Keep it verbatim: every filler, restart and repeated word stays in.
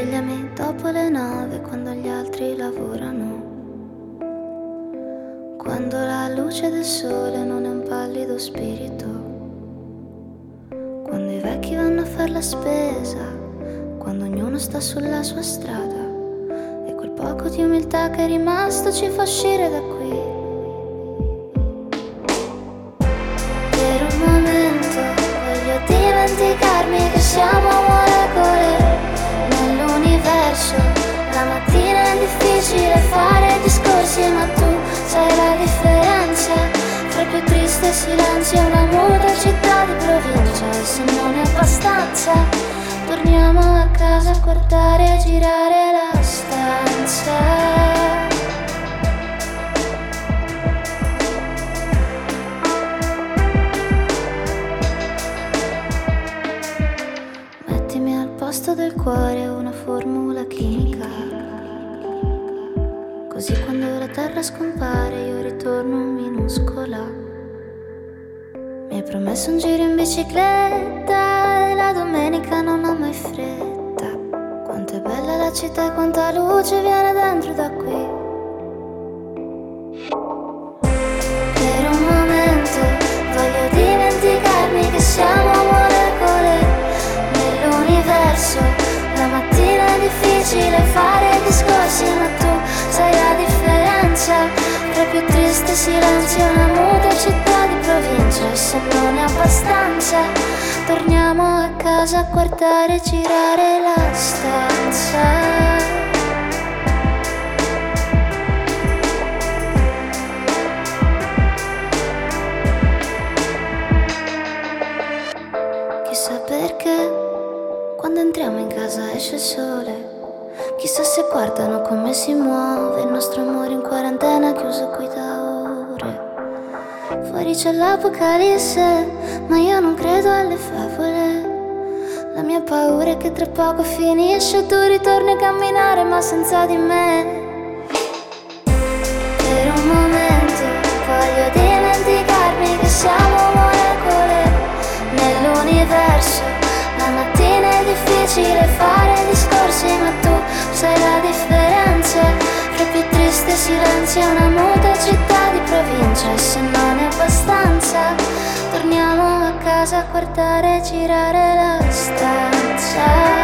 Svegliami dopo le nove quando gli altri lavorano, quando la luce del sole non è un pallido spirito, quando i vecchi vanno a far la spesa, quando ognuno sta sulla sua strada e quel poco di umiltà che è rimasto ci fa uscire da qui. Per un momento voglio dimenticarmi che siamo molecole nell'universo. La mattina è difficile fare discorsi, ma tu sai la differenza fra il più triste silenzio e una muta città di provincia. E se non è abbastanza, torniamo a casa a guardare e girare la stanza. Mettimi al posto del cuore una formula chimica, così quando la terra scompare io ritorno minuscola. Mi hai promesso un giro in bicicletta e la domenica non ho mai fretta. Quanto è bella la città e quanta luce viene dentro da qui. Per un momento voglio dimenticarmi che siamo molecole nell'universo. La mattina è difficile fare discorsi, ma tu sai la differenza tra il più triste silenzio e una muta città di provincia. E se non è abbastanza, torniamo a casa a guardare e girare la stanza. Chissà perché quando entriamo in casa esce il sole. Chissà se guardano come si muove il nostro amore in quarantena chiuso qui da ore. Fuori c'è l'apocalisse, ma io non credo alle favole. La mia paura è che tra poco finisce e tu ritorni a camminare ma senza di me. Per un momento voglio dimenticarmi che siamo molecole nell'universo. La mattina è difficile fare discorsi, ma tu sai la differenza fra il più triste silenzio e una muta città di provincia. E se non è abbastanza, torniamo a casa a guardare e girare la stanza.